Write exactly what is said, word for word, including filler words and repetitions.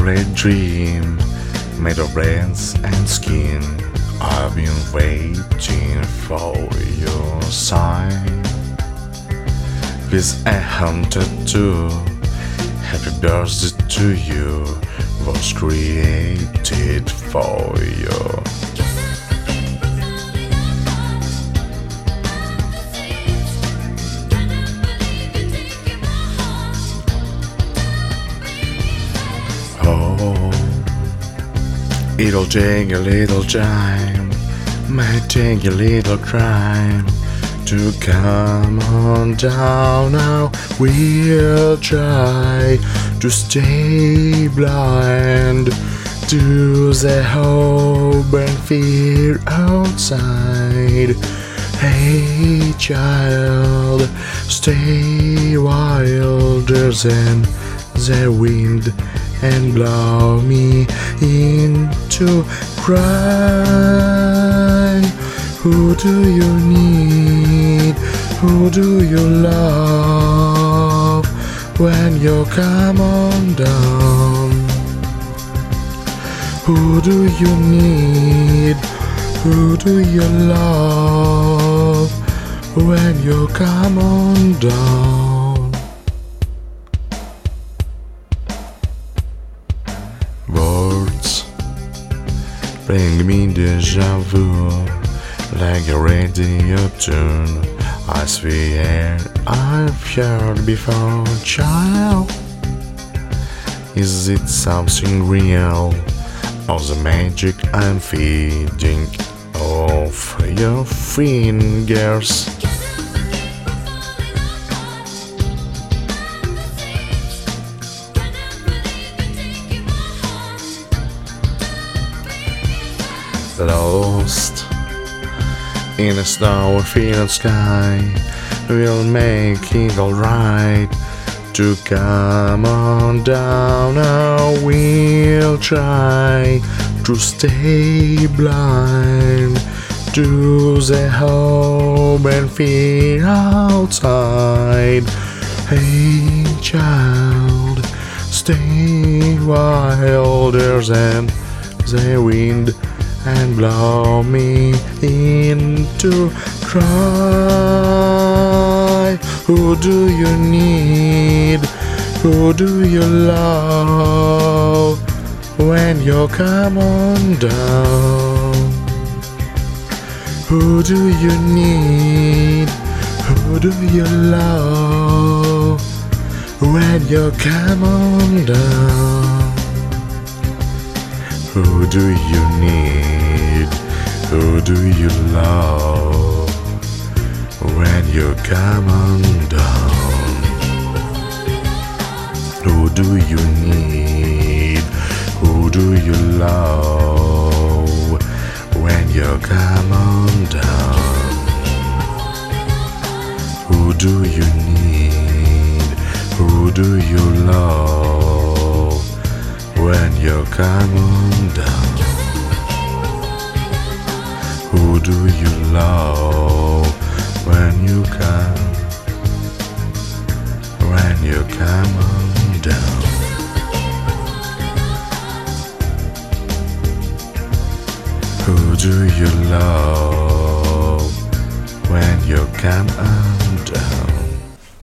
great dream made of brains and skin. I've been waiting for your sign. This I hunted too. Happy birthday to you. Was created for you. Oh, it'll take a little time, might take a little crime to come on down. Now we'll try to stay blind to the hope and fear outside. Hey child, stay wilder than the wind and blow me into cry. Who do you need? Who do you love when you come on down? Who do you need? Who do you love when you come on down? Words bring me deja vu, like a radio tune. I swear I've heard before. Child, is it something real, or the magic I'm feeding off your fingers? Lost in a snowy-filled sky, we'll make it alright to come on down. Now we'll try to stay blind to the hope and fear outside. Hey child, stay wilder than the wind and blow me into cry. Who do you need? Who do you love when you come on down? Who do you need? Who do you love when you come on down? Who do you need? Who do you love when you come on down? Who do you need? Who do you love when you come on down? Who do you need? Who do you love when you come on down? Who do you love when you come, when you come on down? Who do you love when you come on down?